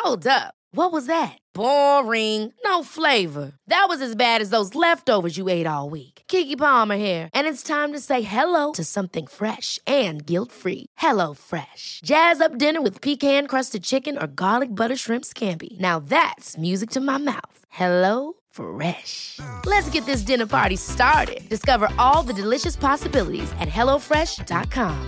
Hold up. What was that? Boring. No flavor. That was as bad as those leftovers you ate all week. Keke Palmer here, and it's time to say hello to something fresh and guilt-free. Hello Fresh. Jazz up dinner with pecan-crusted chicken or garlic butter shrimp scampi. Now that's music to my mouth. Hello Fresh. Let's get this dinner party started. Discover all the delicious possibilities at hellofresh.com.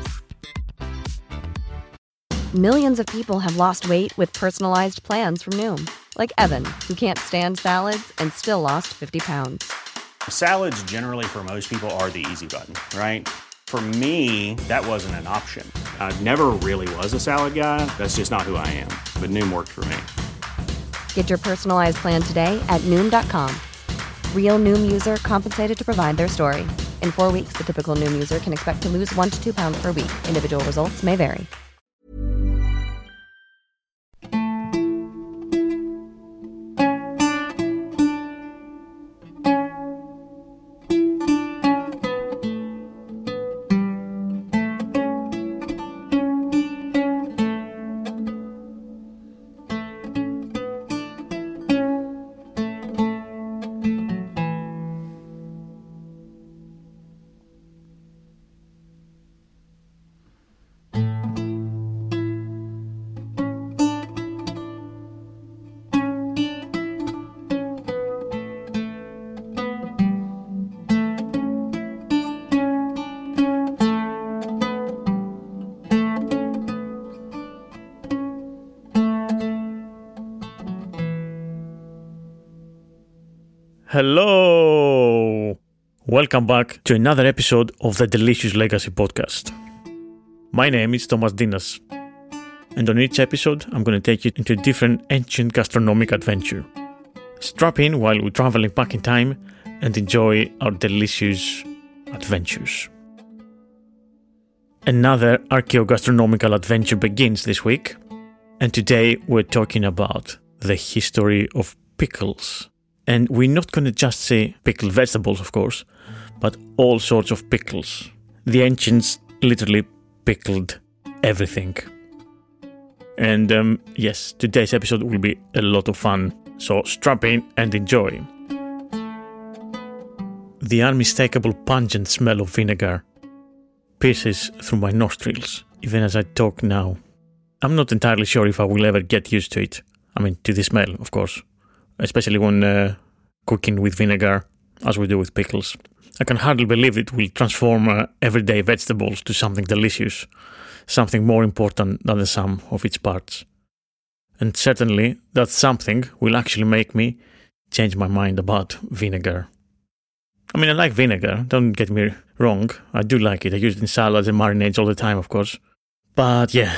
Millions of people have lost weight with personalized plans from Noom. Like Evan, who can't stand salads and still lost 50 pounds. Salads generally for most people are the easy button, right? For me, that wasn't an option. I never really was a salad guy. That's just not who I am. But Noom worked for me. Get your personalized plan today at Noom.com. Real Noom user compensated to provide their story. In 4 weeks, the typical Noom user can expect to lose 1 to 2 pounds per week. Individual results may vary. Hello! Welcome back to another episode of the Delicious Legacy podcast. My name is Thomas Dinas, and on each episode I'm going to take you into a different ancient gastronomic adventure. Strap in while we're traveling back in time and enjoy our delicious adventures. Another archaeogastronomical adventure begins this week, and today we're talking about the history of pickles. And we're not going to just say pickled vegetables, of course, but all sorts of pickles. The ancients literally pickled everything. And yes, today's episode will be a lot of fun, so strap in and enjoy. The unmistakable pungent smell of vinegar pierces through my nostrils, even as I talk now. I'm not entirely sure if I will ever get used to it. I mean, to the smell, of course. Especially when cooking with vinegar, as we do with pickles. I can hardly believe it will transform everyday vegetables to something delicious, something more important than the sum of its parts. And certainly, that something will actually make me change my mind about vinegar. I mean, I like vinegar, don't get me wrong. I do like it. I use it in salads and marinades all the time, of course. But yeah...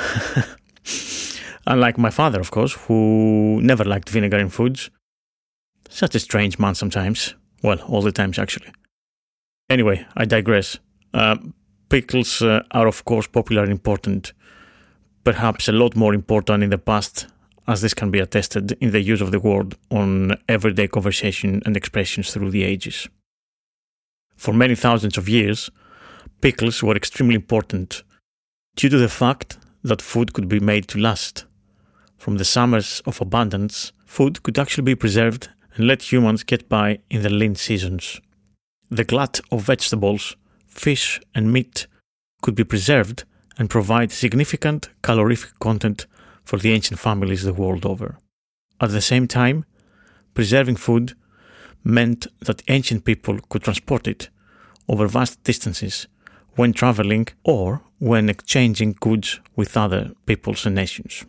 Unlike my father, of course, who never liked vinegar in foods. Such a strange man sometimes. Well, all the times, actually. Anyway, I digress. Pickles are, of course, popular and important. Perhaps a lot more important in the past, as this can be attested in the use of the word on everyday conversation and expressions through the ages. For many thousands of years, pickles were extremely important due to the fact that food could be made to last. From the summers of abundance, food could actually be preserved and let humans get by in the lean seasons. The glut of vegetables, fish and meat could be preserved and provide significant calorific content for the ancient families the world over. At the same time, preserving food meant that ancient people could transport it over vast distances when traveling or when exchanging goods with other peoples and nations.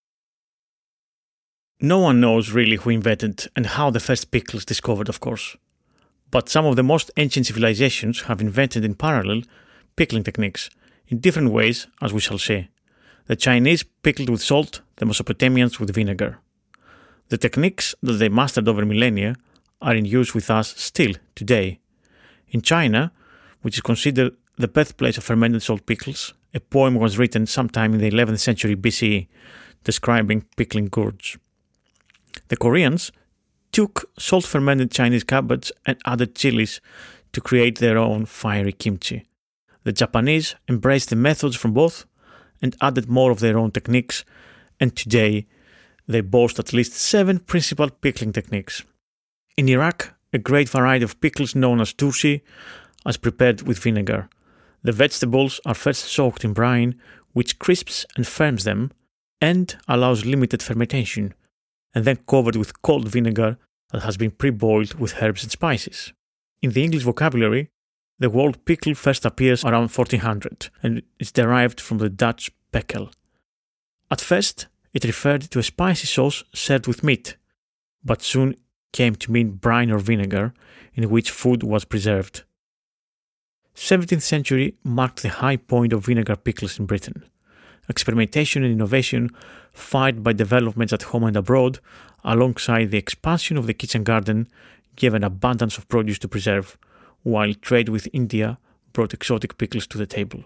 No one knows really who invented and how the first pickles discovered, of course. But some of the most ancient civilizations have invented in parallel pickling techniques, in different ways, as we shall see. The Chinese pickled with salt, the Mesopotamians with vinegar. The techniques that they mastered over millennia are in use with us still today. In China, which is considered the birthplace of fermented salt pickles, a poem was written sometime in the 11th century BCE, describing pickling gourds. The Koreans took salt-fermented Chinese cabbage and added chilies to create their own fiery kimchi. The Japanese embraced the methods from both and added more of their own techniques, and today They boast at least 7 principal pickling techniques. In Iraq, a great variety of pickles known as tursi are prepared with vinegar. The vegetables are first soaked in brine, which crisps and firms them and allows limited fermentation, and then covered with cold vinegar that has been pre-boiled with herbs and spices. In the English vocabulary, the word pickle first appears around 1400 and is derived from the Dutch pekkel. At first, it referred to a spicy sauce served with meat, but soon came to mean brine or vinegar in which food was preserved. 17th century marked the high point of vinegar pickles in Britain. Experimentation and innovation, fired by developments at home and abroad, alongside the expansion of the kitchen garden, gave an abundance of produce to preserve, while trade with India brought exotic pickles to the table.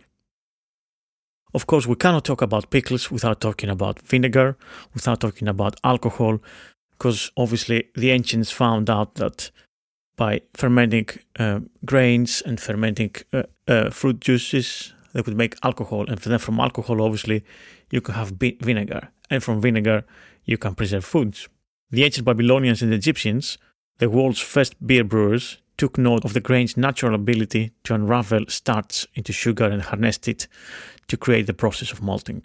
Of course, we cannot talk about pickles without talking about vinegar, without talking about alcohol, because obviously the ancients found out that by fermenting grains and fermenting fruit juices, they could make alcohol, and then from alcohol, obviously, you can have vinegar, and from vinegar, you can preserve foods. The ancient Babylonians and Egyptians, the world's first beer brewers, took note of the grain's natural ability to unravel starch into sugar and harnessed it to create the process of malting.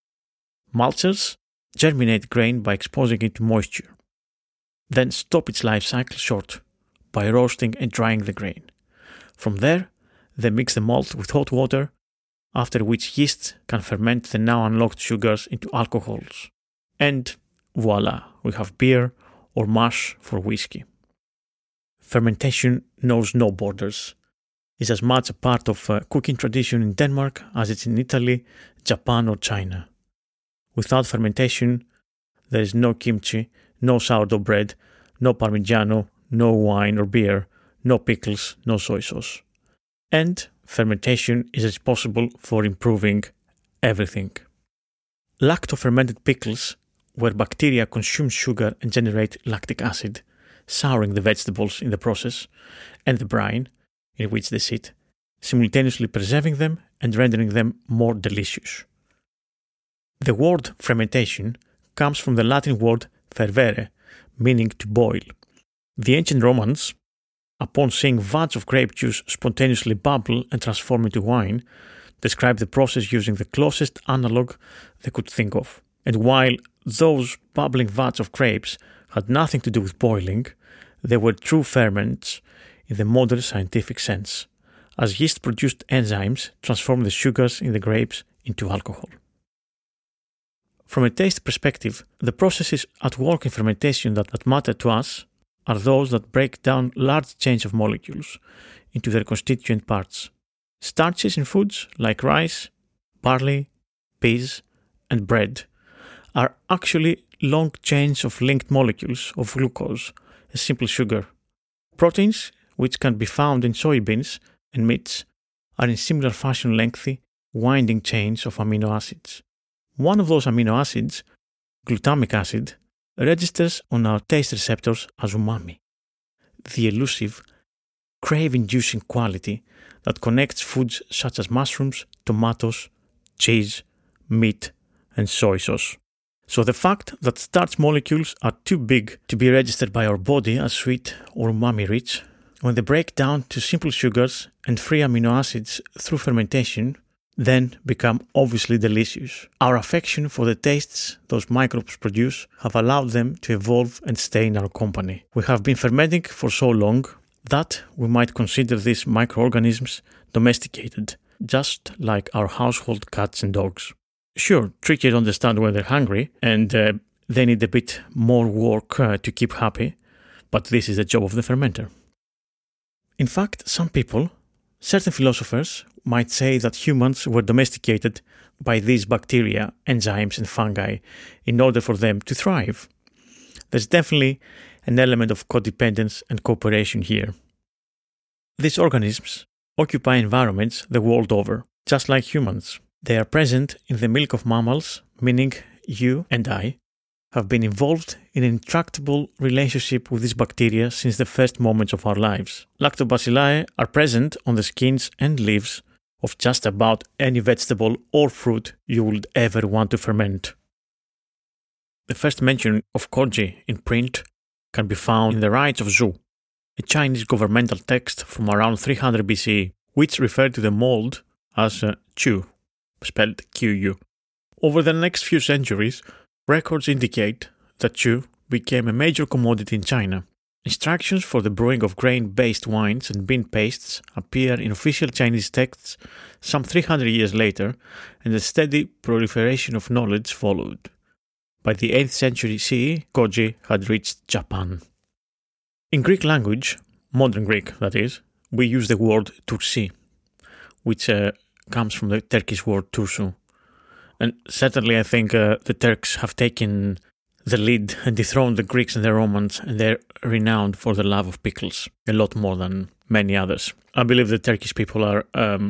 Maltsters germinate grain by exposing it to moisture, then stop its life cycle short by roasting and drying the grain. From there, they mix the malt with hot water, after which yeast can ferment the now unlocked sugars into alcohols. And voila, we have beer or mash for whiskey. Fermentation knows no borders. It's as much a part of a cooking tradition in Denmark as it's in Italy, Japan or China. Without fermentation, there is no kimchi, no sourdough bread, no parmigiano, no wine or beer, no pickles, no soy sauce. And fermentation is responsible for improving everything. Lacto-fermented pickles, where bacteria consume sugar and generate lactic acid, souring the vegetables in the process, and the brine in which they sit, simultaneously preserving them and rendering them more delicious. The word fermentation comes from the Latin word fervere, meaning to boil. The ancient Romans, upon seeing vats of grape juice spontaneously bubble and transform into wine, described the process using the closest analogue they could think of. And while those bubbling vats of grapes had nothing to do with boiling, they were true ferments in the modern scientific sense, as yeast-produced enzymes transform the sugars in the grapes into alcohol. From a taste perspective, the processes at work in fermentation that matter to us are those that break down large chains of molecules into their constituent parts. Starches in foods like rice, barley, peas, and bread are actually long chains of linked molecules of glucose, a simple sugar. Proteins, which can be found in soybeans and meats, are in similar fashion lengthy, winding chains of amino acids. One of those amino acids, glutamic acid, registers on our taste receptors as umami, the elusive, crave-inducing quality that connects foods such as mushrooms, tomatoes, cheese, meat, and soy sauce. So the fact that starch molecules are too big to be registered by our body as sweet or umami-rich, when they break down to simple sugars and free amino acids through fermentation, then become obviously delicious. Our affection for the tastes those microbes produce have allowed them to evolve and stay in our company. We have been fermenting for so long that we might consider these microorganisms domesticated, just like our household cats and dogs. Sure, tricky to understand when they're hungry, and they need a bit more work to keep happy, but this is the job of the fermenter. In fact, some people, certain philosophers, might say that humans were domesticated by these bacteria, enzymes, and fungi in order for them to thrive. There's definitely an element of codependence and cooperation here. These organisms occupy environments the world over, just like humans. They are present in the milk of mammals, meaning you and I have been involved in an intractable relationship with these bacteria since the first moments of our lives. Lactobacilli are present on the skins and leaves of just about any vegetable or fruit you would ever want to ferment. The first mention of koji in print can be found in the Rites of Zhu, a Chinese governmental text from around 300 BCE, which referred to the mold as Chu, spelled Qu. Over the next few centuries, records indicate that Chu became a major commodity in China. Instructions for the brewing of grain-based wines and bean pastes appear in official Chinese texts some 300 years later, and a steady proliferation of knowledge followed. By the 8th century CE, koji had reached Japan. In Greek language, modern Greek that is, we use the word tursi, which comes from the Turkish word tursu. And certainly I think the Turks have taken the lead and dethroned the Greeks and the Romans, and they're renowned for the love of pickles, a lot more than many others. I believe the Turkish people are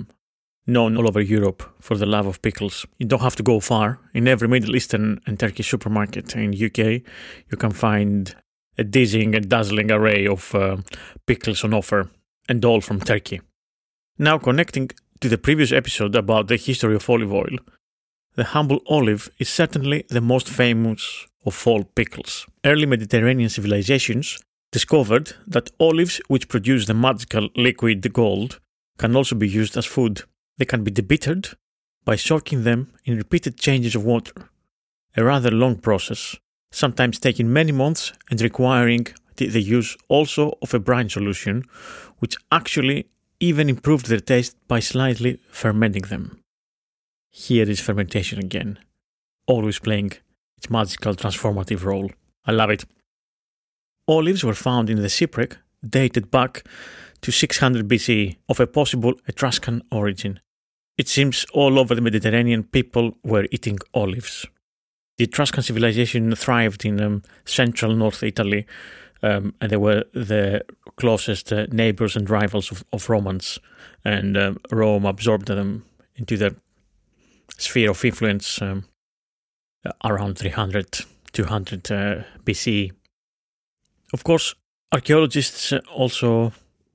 known all over Europe for the love of pickles. You don't have to go far. In every Middle Eastern and Turkish supermarket in UK, you can find a dizzying and dazzling array of pickles on offer, and all from Turkey. Now, connecting to the previous episode about the history of olive oil, the humble olive is certainly the most famous of all pickles. Early Mediterranean civilizations discovered that olives which produce the magical liquid gold can also be used as food. They can be debittered by soaking them in repeated changes of water, a rather long process, sometimes taking many months and requiring the use also of a brine solution, which actually even improved their taste by slightly fermenting them. Here is fermentation again, always playing its magical transformative role. I love it. Olives were found in the shipwreck dated back to 600 BCE of a possible Etruscan origin. It seems all over the Mediterranean people were eating olives. The Etruscan civilization thrived in central North Italy, and they were the closest neighbors and rivals of Romans, and Rome absorbed them into their sphere of influence around 300, 200 BCE. Of course, archaeologists also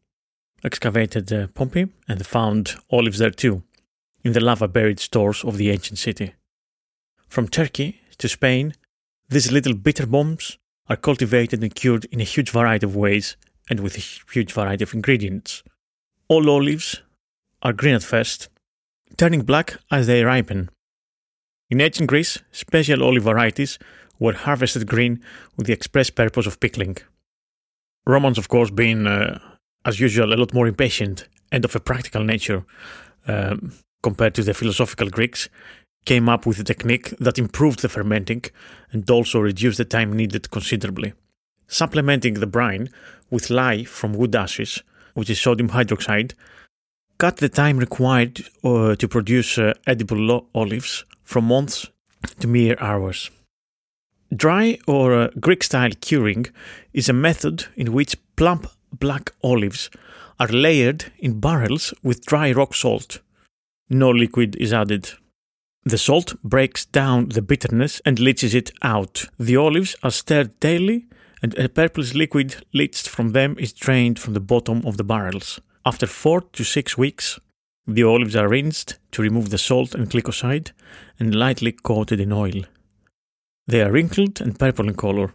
excavated Pompeii and found olives there too, in the lava-buried stores of the ancient city. From Turkey to Spain, these little bitter bombs are cultivated and cured in a huge variety of ways and with a huge variety of ingredients. All olives are green at first, turning black as they ripen. In ancient Greece, special olive varieties were harvested green with the express purpose of pickling. Romans, of course, being, as usual, a lot more impatient and of a practical nature compared to the philosophical Greeks, came up with a technique that improved the fermenting and also reduced the time needed considerably. Supplementing the brine with lye from wood ashes, which is sodium hydroxide, cut the time required to produce edible olives from months to mere hours. Dry or Greek-style curing is a method in which plump black olives are layered in barrels with dry rock salt. No liquid is added. The salt breaks down the bitterness and leaches it out. The olives are stirred daily, and a purplish liquid leached from them is drained from the bottom of the barrels. After 4 to 6 weeks, the olives are rinsed to remove the salt and glycoside and lightly coated in oil. They are wrinkled and purple in color,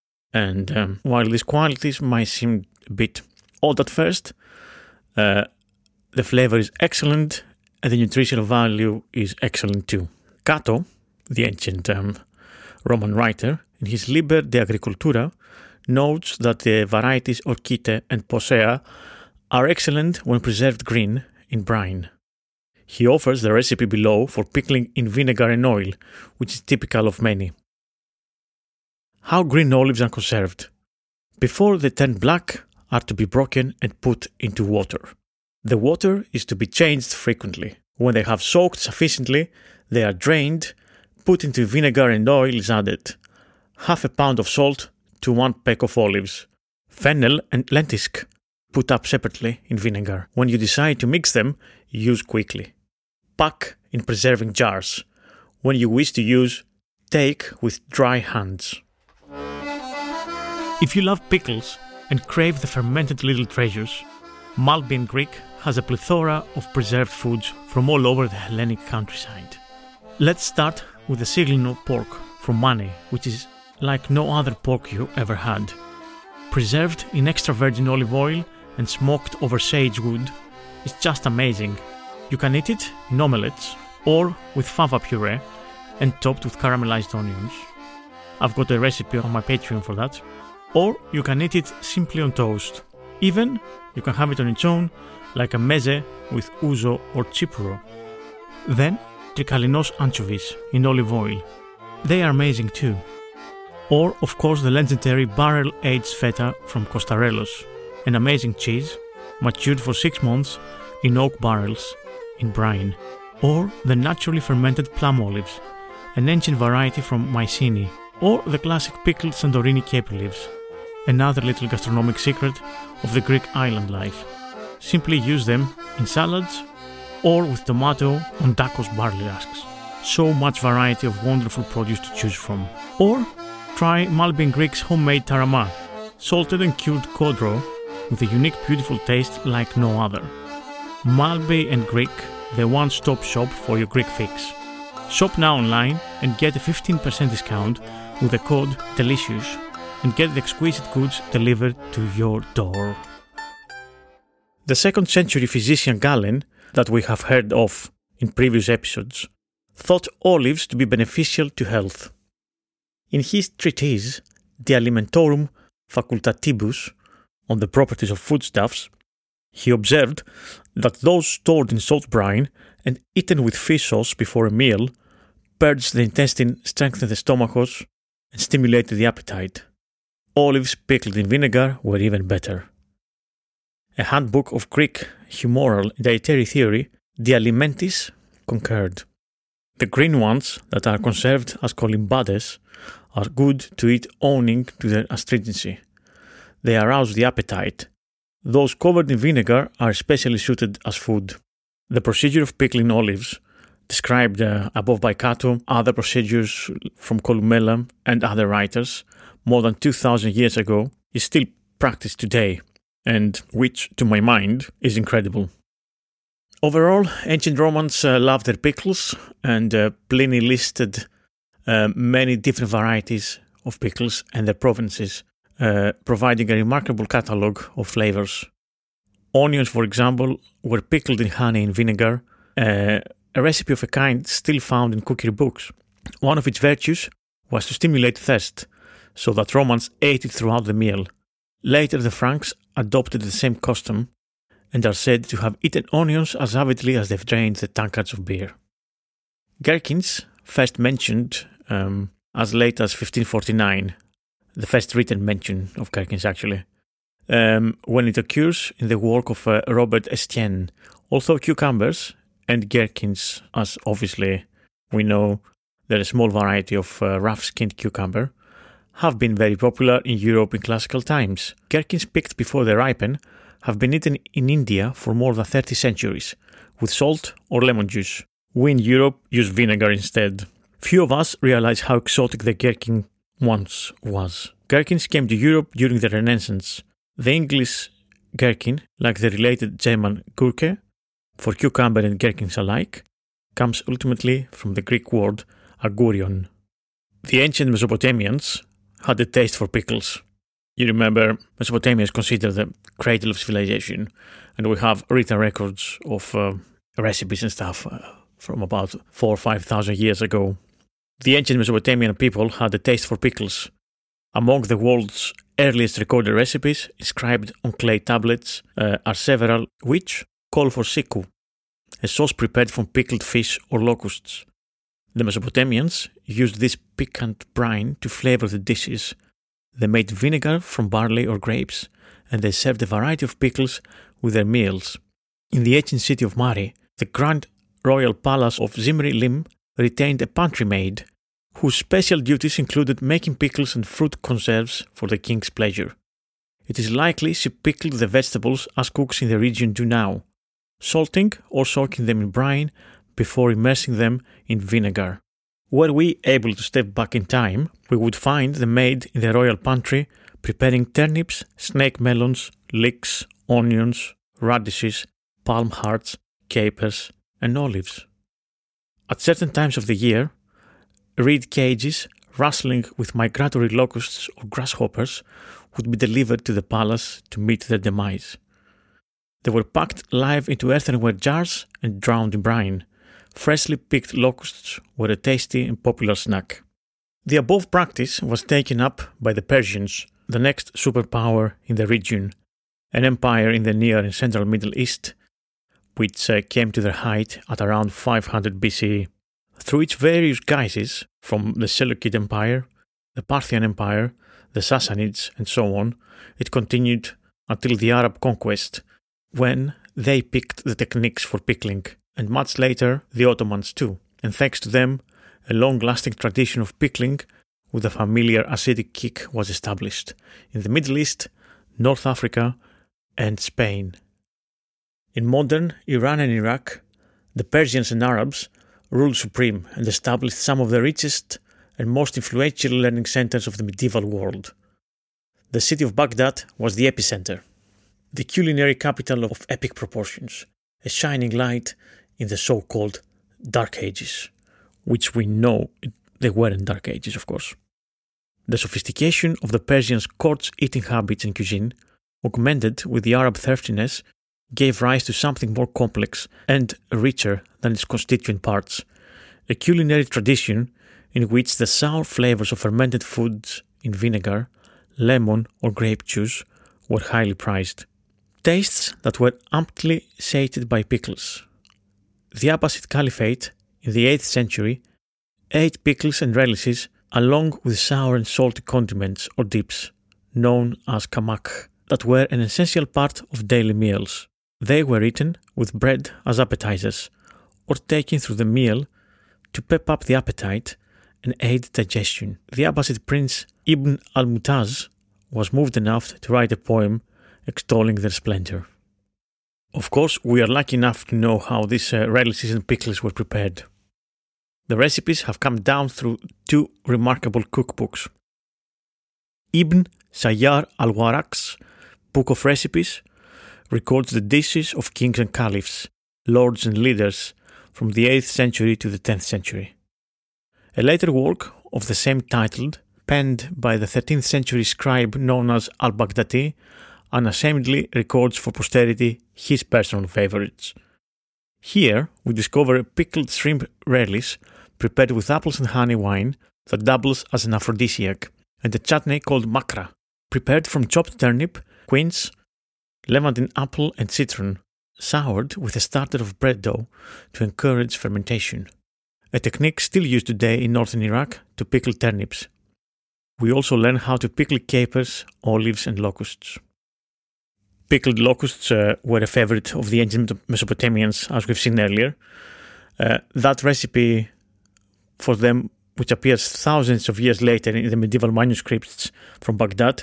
and while these qualities might seem a bit odd at first, the flavor is excellent and the nutritional value is excellent too. Cato, the ancient Roman writer, in his Liber de Agricultura, notes that the varieties Orchite and Posea are excellent when preserved green in brine. He offers the recipe below for pickling in vinegar and oil, which is typical of many. How green olives are conserved. Before they turn black, are to be broken and put into water. The water is to be changed frequently. When they have soaked sufficiently, they are drained, put into vinegar and oil is added. Half a pound of salt to 1 peck of olives. Fennel and lentisk put up separately in vinegar. When you decide to mix them, use quickly. Pack in preserving jars. When you wish to use, take with dry hands. If you love pickles and crave the fermented little treasures, Malbin Greek has a plethora of preserved foods from all over the Hellenic countryside. Let's start with the Sigilino pork from Mani, which is like no other pork you ever had. Preserved in extra virgin olive oil and smoked over sage wood, it's just amazing. You can eat it in omelettes or with fava puree and topped with caramelized onions. I've got a recipe on my Patreon for that. Or you can eat it simply on toast. Even you can have it on its own, like a meze with ouzo or chipuro. Then trikalinos anchovies in olive oil. They are amazing too. Or of course the legendary barrel-aged feta from Costarelos, an amazing cheese, matured for 6 months in oak barrels in brine. Or the naturally fermented plum olives, an ancient variety from Mycenae. Or the classic pickled Santorini caper leaves, another little gastronomic secret of the Greek island life. Simply use them in salads or with tomato on tacos barley rusks. So much variety of wonderful produce to choose from. Or try Malby and Greek's homemade tarama, salted and cured cod roe with a unique beautiful taste like no other. Malby and Greek, the one-stop shop for your Greek fix. Shop now online and get a 15% discount with the code DELICIOUS and get the exquisite goods delivered to your door. The 2nd century physician Galen, that we have heard of in previous episodes, thought olives to be beneficial to health. In his treatise De Alimentorum Facultatibus on the properties of foodstuffs, he observed that those stored in salt brine and eaten with fish sauce before a meal purged the intestine, strengthened the stomachos, and stimulated the appetite. Olives pickled in vinegar were even better. A handbook of Greek humoral dietary theory, De Alimentis, concurred. The green ones that are conserved as colimbades are good to eat owing to their astringency. They arouse the appetite. Those covered in vinegar are especially suited as food. The procedure of pickling olives, described above by Cato, other procedures from Columella and other writers, more than 2,000 years ago, is still practiced today, and which, to my mind, is incredible. Overall, ancient Romans loved their pickles, and Pliny listed many different varieties of pickles and their provenances, providing a remarkable catalogue of flavors. Onions, for example, were pickled in honey and vinegar, a recipe of a kind still found in cookery books. One of its virtues was to stimulate thirst, so that Romans ate it throughout the meal. Later, the Franks adopted the same custom and are said to have eaten onions as avidly as they've drained the tankards of beer. Gherkins, first mentioned as late as 1549, the first written mention of gherkins actually, when it occurs in the work of Robert Estienne. Although cucumbers and gherkins, as obviously we know, they're a small variety of rough-skinned cucumber, have been very popular in Europe in classical times. Gherkins picked before they ripen have been eaten in India for more than 30 centuries, with salt or lemon juice. We in Europe use vinegar instead. Few of us realize how exotic the gherkin once was. Gherkins came to Europe during the Renaissance. The English gherkin, like the related German Gurke, for cucumber and gherkins alike, comes ultimately from the Greek word agurion. The ancient Mesopotamians had a taste for pickles. You remember, Mesopotamia is considered the cradle of civilization, and we have written records of recipes and stuff from about 4,000 or 5,000 years ago. The ancient Mesopotamian people had a taste for pickles. Among the world's earliest recorded recipes, inscribed on clay tablets, are several which call for siku, a sauce prepared from pickled fish or locusts. The Mesopotamians used this piquant brine to flavor the dishes. They made vinegar from barley or grapes, and they served a variety of pickles with their meals. In the ancient city of Mari, the grand royal palace of Zimri Lim retained a pantry maid, whose special duties included making pickles and fruit conserves for the king's pleasure. It is likely she pickled the vegetables as cooks in the region do now, salting or soaking them in brine before immersing them in vinegar. Were we able to step back in time, we would find the maid in the royal pantry preparing turnips, snake melons, leeks, onions, radishes, palm hearts, capers, and olives. At certain times of the year, reed cages rustling with migratory locusts or grasshoppers, would be delivered to the palace to meet their demise. They were packed live into earthenware jars and drowned in brine. Freshly picked locusts were a tasty and popular snack. The above practice was taken up by the Persians, the next superpower in the region, an empire in the Near and Central Middle East, which came to their height at around 500 BCE. Through its various guises, from the Seleucid Empire, the Parthian Empire, the Sassanids, and so on, it continued until the Arab conquest, when they picked the techniques for pickling, and much later the Ottomans too, and thanks to them, a long-lasting tradition of pickling with a familiar acidic kick was established in the Middle East, North Africa, and Spain. In modern Iran and Iraq, the Persians and Arabs ruled supreme and established some of the richest and most influential learning centers of the medieval world. The city of Baghdad was the epicenter, the culinary capital of epic proportions, a shining light in the so-called Dark Ages, which we know they weren't Dark Ages, of course. The sophistication of the Persians' court's eating habits and cuisine, augmented with the Arab thriftiness, gave rise to something more complex and richer than its constituent parts, a culinary tradition in which the sour flavors of fermented foods in vinegar, lemon or grape juice were highly prized. Tastes that were amply sated by pickles. The Abbasid Caliphate, in the 8th century, ate pickles and relishes along with sour and salty condiments or dips, known as kamak, that were an essential part of daily meals. They were eaten with bread as appetizers, or taken through the meal to pep up the appetite and aid digestion. The Abbasid prince Ibn al-Mutaz was moved enough to write a poem extolling their splendor. Of course, we are lucky enough to know how these relishes and pickles were prepared. The recipes have come down through two remarkable cookbooks. Ibn Sayyar al-Waraq's Book of Recipes records the dishes of kings and caliphs, lords and leaders from the 8th century to the 10th century. A later work of the same title, penned by the 13th century scribe known as al-Baghdadi, unashamedly records for posterity his personal favorites. Here we discover a pickled shrimp relish prepared with apples and honey wine that doubles as an aphrodisiac, and a chutney called makra, prepared from chopped turnip, quince, Levantine apple and citron, soured with a starter of bread dough to encourage fermentation, a technique still used today in northern Iraq to pickle turnips. We also learn how to pickle capers, olives and locusts. Pickled locusts were a favorite of the ancient Mesopotamians, as we've seen earlier. That recipe for them, which appears thousands of years later in the medieval manuscripts from Baghdad,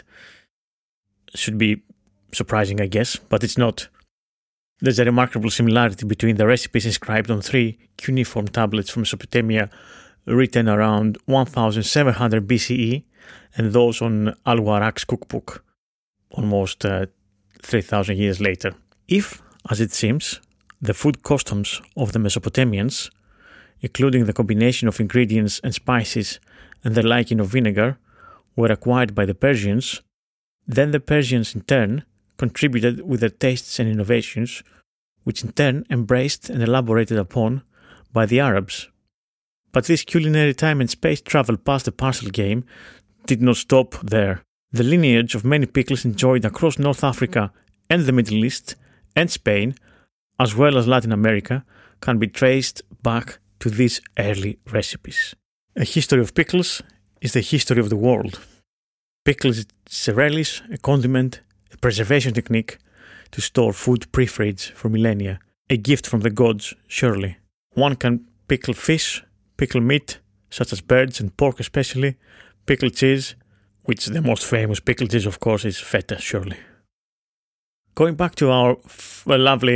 should be surprising, I guess, but it's not. There's a remarkable similarity between the recipes inscribed on 3 cuneiform tablets from Mesopotamia written around 1700 BCE and those on Al-Waraq's cookbook, almost 3,000 years later. If, as it seems, the food customs of the Mesopotamians, including the combination of ingredients and spices and the liking of vinegar, were acquired by the Persians, then the Persians in turn contributed with their tastes and innovations, which in turn embraced and elaborated upon by the Arabs. But this culinary time and space travel past the parcel game did not stop there. The lineage of many pickles enjoyed across North Africa and the Middle East and Spain, as well as Latin America, can be traced back to these early recipes. A history of pickles is the history of the world. Pickles is a relish, a condiment, a preservation technique to store food pre-fridge for millennia. A gift from the gods, surely. One can pickle fish, pickle meat, such as birds and pork especially, pickle cheese, which the most famous pickle cheese, of course, is feta, surely. Going back to our lovely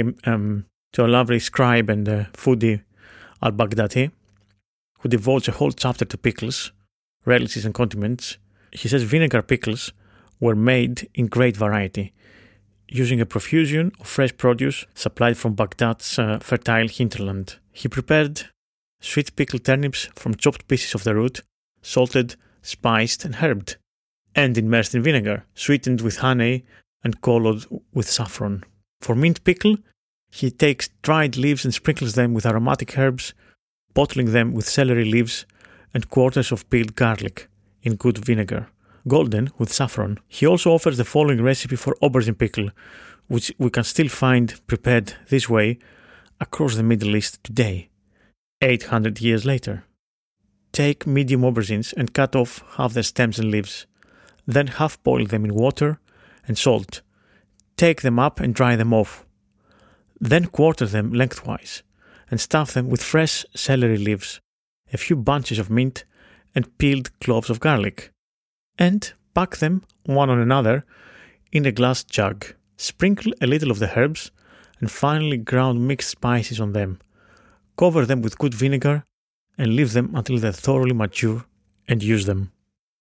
scribe and foodie al-Baghdadi, who devotes a whole chapter to pickles, relishes and condiments, he says vinegar pickles were made in great variety, using a profusion of fresh produce supplied from Baghdad's fertile hinterland. He prepared sweet pickled turnips from chopped pieces of the root, salted spiced and herbed, and immersed in vinegar, sweetened with honey and colored with saffron. For mint pickle, he takes dried leaves and sprinkles them with aromatic herbs, bottling them with celery leaves and quarters of peeled garlic in good vinegar, golden with saffron. He also offers the following recipe for aubergine pickle, which we can still find prepared this way across the Middle East today, 800 years later. Take medium aubergines and cut off half the stems and leaves. Then half boil them in water and salt. Take them up and dry them off. Then quarter them lengthwise and stuff them with fresh celery leaves, a few bunches of mint and peeled cloves of garlic. And pack them one on another in a glass jug. Sprinkle a little of the herbs and finely ground mixed spices on them. Cover them with good vinegar and leave them until they're thoroughly mature and use them.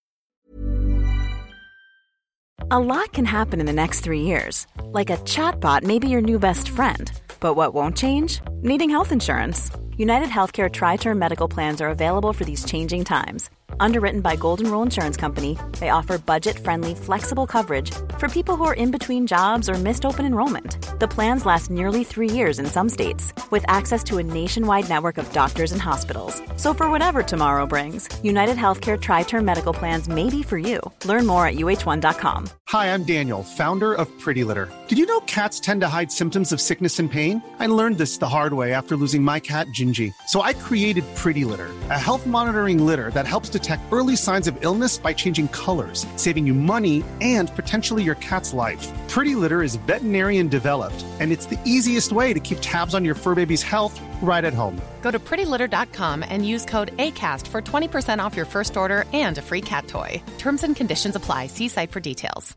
A lot can happen in the next 3 years. Like a chatbot may be your new best friend. But what won't change? Needing health insurance. United Healthcare Tri-Term Medical Plans are available for these changing times. Underwritten by Golden Rule Insurance Company, they offer budget-friendly, flexible coverage for people who are in between jobs or missed open enrollment. The plans last nearly 3 years in some states, with access to a nationwide network of doctors and hospitals. So for whatever tomorrow brings, United Healthcare Tri-Term Medical Plans may be for you. Learn more at uh1.com. Hi, I'm Daniel, founder of Pretty Litter. Did you know cats tend to hide symptoms of sickness and pain? I learned this the hard way after losing my cat, Gingy. So I created Pretty Litter, a health monitoring litter that helps detect early signs of illness by changing colors, saving you money and potentially your cat's life. Pretty Litter is veterinarian developed, and it's the easiest way to keep tabs on your fur baby's health right at home. Go to prettylitter.com and use code ACAST for 20% off your first order and a free cat toy. Terms and conditions apply. See site for details.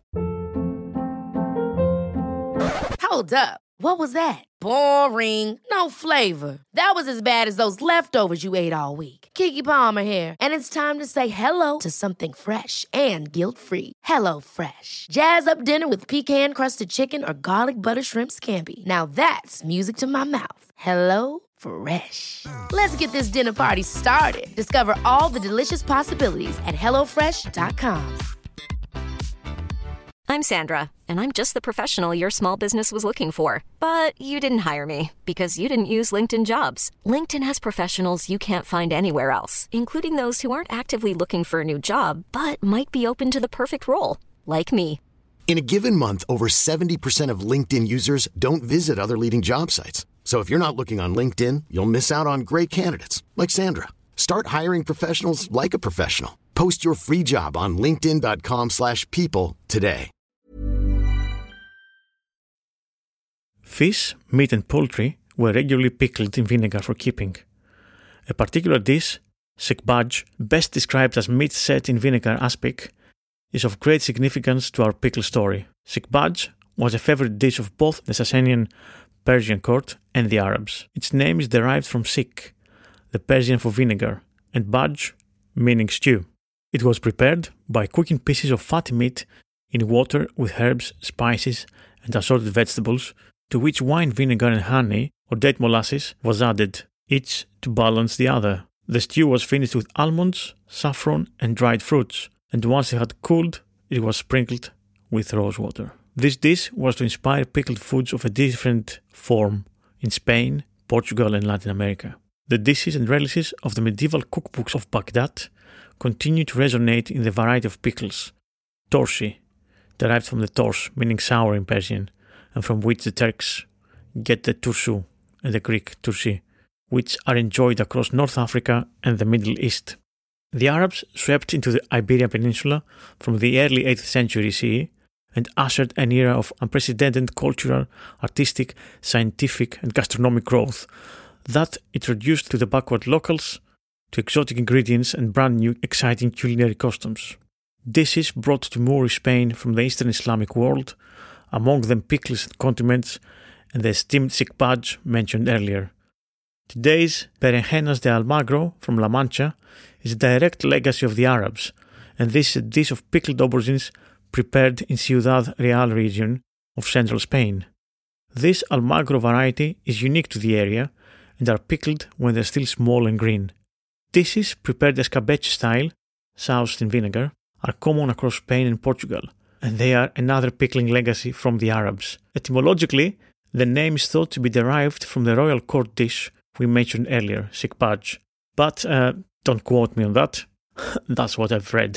Hold up. What was that? Boring. No flavor. That was as bad as those leftovers you ate all week. Keke Palmer here, and it's time to say hello to something fresh and guilt-free. HelloFresh. Jazz up dinner with pecan-crusted chicken or garlic butter shrimp scampi. Now that's music to my mouth. HelloFresh. Let's get this dinner party started. Discover all the delicious possibilities at HelloFresh.com. I'm Sandra, and I'm just the professional your small business was looking for. But you didn't hire me because you didn't use LinkedIn Jobs. LinkedIn has professionals you can't find anywhere else, including those who aren't actively looking for a new job, but might be open to the perfect role, like me. In a given month, over 70% of LinkedIn users don't visit other leading job sites. So if you're not looking on LinkedIn, you'll miss out on great candidates like Sandra. Start hiring professionals like a professional. Post your free job on linkedin.com/people today. Fish, meat and poultry were regularly pickled in vinegar for keeping. A particular dish, sikbaj, best described as meat set in vinegar aspic, is of great significance to our pickle story. Sikbaj was a favorite dish of both the Sasanian Persian court and the Arabs. Its name is derived from sik, the Persian for vinegar, and baj, meaning stew. It was prepared by cooking pieces of fatty meat in water with herbs, spices, and assorted vegetables, to which wine vinegar and honey or date molasses was added, each to balance the other. The stew was finished with almonds, saffron, and dried fruits, and once it had cooled, it was sprinkled with rose water. This dish was to inspire pickled foods of a different form in Spain, Portugal, and Latin America. The dishes and relishes of the medieval cookbooks of Baghdad continue to resonate in the variety of pickles. Torsi, derived from the tors, meaning sour in Persian, and from which the Turks get the tursu and the Greek tursi, which are enjoyed across North Africa and the Middle East. The Arabs swept into the Iberian Peninsula from the early 8th century CE and ushered an era of unprecedented cultural, artistic, scientific and gastronomic growth that introduced to the backward locals to exotic ingredients and brand new exciting culinary customs. Dishes brought to Moorish Spain from the Eastern Islamic world, among them pickles and condiments, and the steamed sikbaj mentioned earlier. Today's berenjenas de Almagro from La Mancha is a direct legacy of the Arabs, and this is a dish of pickled aubergines prepared in Ciudad Real region of central Spain. This Almagro variety is unique to the area and are pickled when they're still small and green. Dishes prepared escabeche style soused in vinegar, are common across Spain and Portugal, and they are another pickling legacy from the Arabs. Etymologically, the name is thought to be derived from the royal court dish we mentioned earlier, sikpaj. But don't quote me on that. That's what I've read.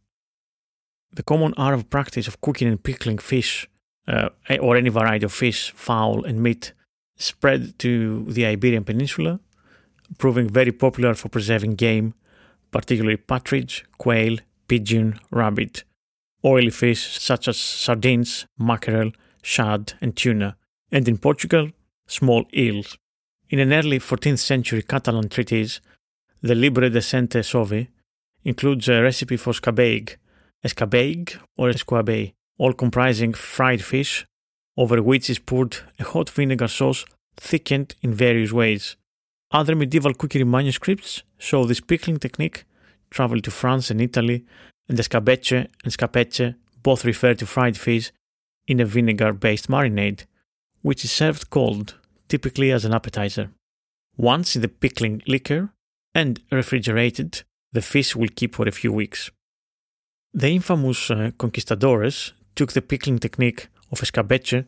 The common Arab practice of cooking and pickling fish, or any variety of fish, fowl and meat, spread to the Iberian Peninsula, proving very popular for preserving game, particularly partridge, quail, pigeon, rabbit, oily fish such as sardines, mackerel, shad and tuna, and in Portugal, small eels. In an early 14th century Catalan treatise, the Libre de Sente Sovi includes a recipe for scabeig, escabeig or esquabei, all comprising fried fish, over which is poured a hot vinegar sauce thickened in various ways. Other medieval cookery manuscripts show this pickling technique traveled to France and Italy, and escabeche and scapece both refer to fried fish in a vinegar-based marinade, which is served cold, typically as an appetizer. Once in the pickling liquor and refrigerated, the fish will keep for a few weeks. The infamous conquistadores took the pickling technique of escabeche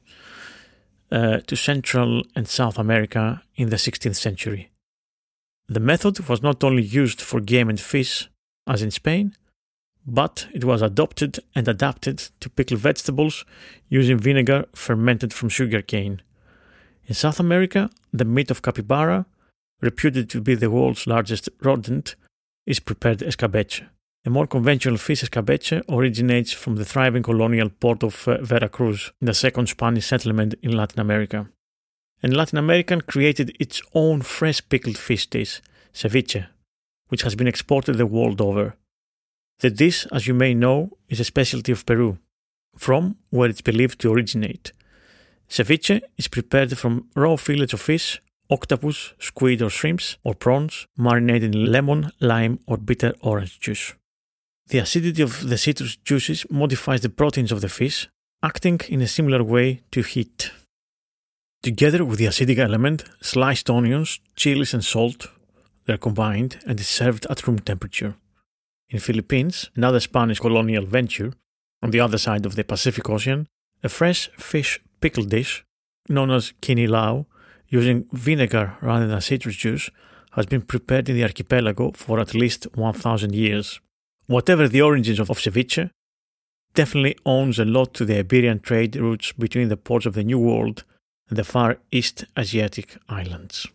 to Central and South America in the 16th century. The method was not only used for game and fish, as in Spain, but it was adopted and adapted to pickle vegetables using vinegar fermented from sugarcane. In South America, the meat of capybara, reputed to be the world's largest rodent, is prepared escabeche. A more conventional fish escabeche originates from the thriving colonial port of Veracruz, the second Spanish settlement in Latin America. And Latin American created its own fresh pickled fish dish, ceviche, which has been exported the world over. The dish, as you may know, is a specialty of Peru, from where it's believed to originate. Ceviche is prepared from raw fillets of fish, octopus, squid or shrimps, or prawns, marinated in lemon, lime or bitter orange juice. The acidity of the citrus juices modifies the proteins of the fish, acting in a similar way to heat. Together with the acidic element, sliced onions, chilies and salt, they are combined and is served at room temperature. In Philippines, another Spanish colonial venture, on the other side of the Pacific Ocean, a fresh fish pickle dish, known as kinilaw, using vinegar rather than citrus juice, has been prepared in the archipelago for at least 1,000 years. Whatever the origins of ceviche, definitely owes a lot to the Iberian trade routes between the ports of the New World and the Far East Asiatic islands.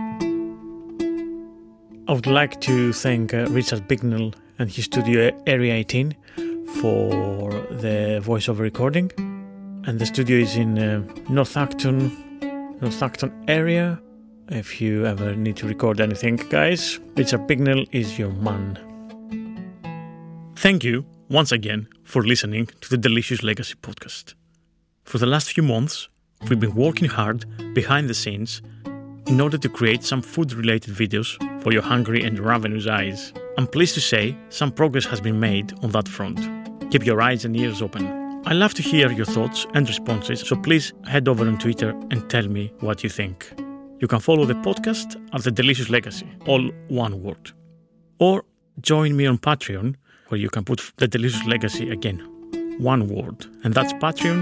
I would like to thank Richard Bignell and his studio Area 18 for the voiceover recording. And the studio is in North Acton area. If you ever need to record anything, guys, Richard Bignell is your man. Thank you once again for listening to the Delicious Legacy podcast. For the last few months, we've been working hard behind the scenes in order to create some food-related videos for your hungry and ravenous eyes. I'm pleased to say some progress has been made on that front. Keep your eyes and ears open. I love to hear your thoughts and responses, so please head over on Twitter and tell me what you think. You can follow the podcast at The Delicious Legacy, all one word. Or join me on Patreon, where you can put The Delicious Legacy again, one word. And that's Patreon,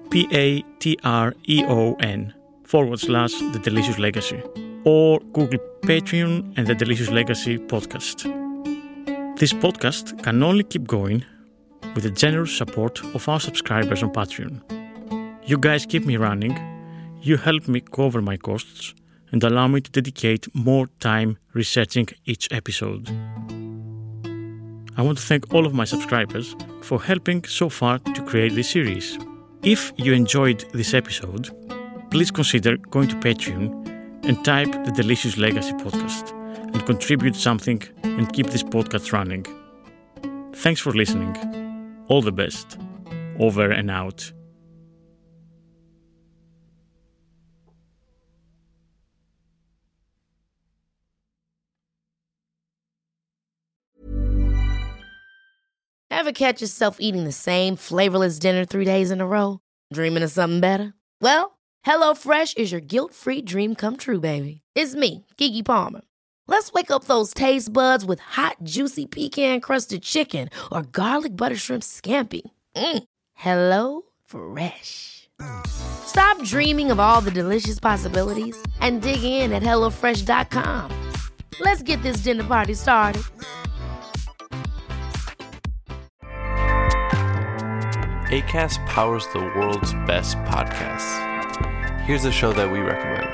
Patreon/The Delicious Legacy. Or Google Patreon and The Delicious Legacy podcast. This podcast can only keep going with the generous support of our subscribers on Patreon. You guys keep me running, you help me cover my costs, and allow me to dedicate more time researching each episode. I want to thank all of my subscribers for helping so far to create this series. If you enjoyed this episode, please consider going to Patreon and type The Delicious Legacy podcast and contribute something and keep this podcast running. Thanks for listening. All the best. Over and out. Ever catch yourself eating the same flavorless dinner 3 days in a row? Dreaming of something better? Well, HelloFresh is your guilt-free dream come true, baby. It's me, Keke Palmer. Let's wake up those taste buds with hot, juicy pecan-crusted chicken or garlic butter shrimp scampi. Hello Fresh. Stop dreaming of all the delicious possibilities and dig in at HelloFresh.com. Let's get this dinner party started. Acast powers the world's best podcasts. Here's a show that we recommend.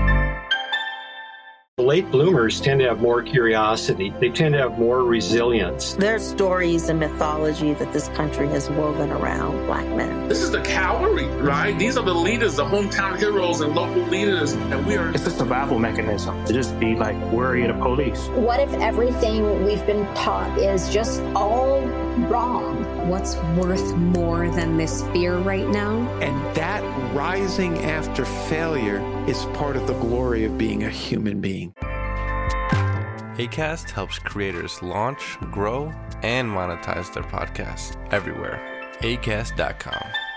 Late bloomers tend to have more curiosity. They tend to have more resilience. There's stories and mythology that this country has woven around Black men. This is the cavalry, right? These are the leaders, the hometown heroes and local leaders. And we are... It's a survival mechanism to just be like worry of the police. What if everything we've been taught is just all wrong? What's worth more than this fear right now? And that rising after failure is part of the glory of being a human being. Acast helps creators launch, grow, and monetize their podcasts everywhere. Acast.com.